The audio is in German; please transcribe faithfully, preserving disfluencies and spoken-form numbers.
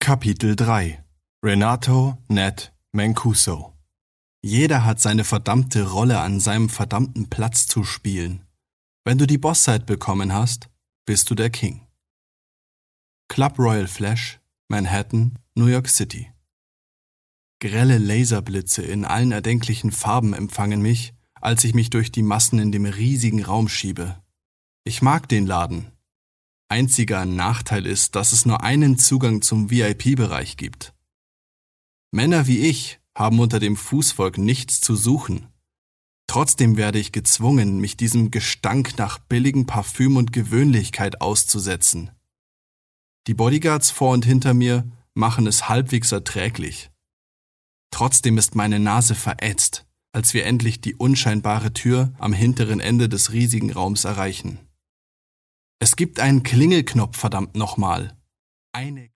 Kapitel drei Renato Ned Mancuso. Jeder hat seine verdammte Rolle an seinem verdammten Platz zu spielen. Wenn du die Bosszeit bekommen hast, bist du der King. Club Royal Flash, Manhattan, New York City. Grelle Laserblitze in allen erdenklichen Farben empfangen mich, als ich mich durch die Massen in dem riesigen Raum schiebe. Ich mag den Laden. Einziger Nachteil ist, dass es nur einen Zugang zum V I P-Bereich gibt. Männer wie ich haben unter dem Fußvolk nichts zu suchen. Trotzdem werde ich gezwungen, mich diesem Gestank nach billigem Parfüm und Gewöhnlichkeit auszusetzen. Die Bodyguards vor und hinter mir machen es halbwegs erträglich. Trotzdem ist meine Nase verätzt, als wir endlich die unscheinbare Tür am hinteren Ende des riesigen Raums erreichen. Es gibt einen Klingelknopf, verdammt nochmal. Eine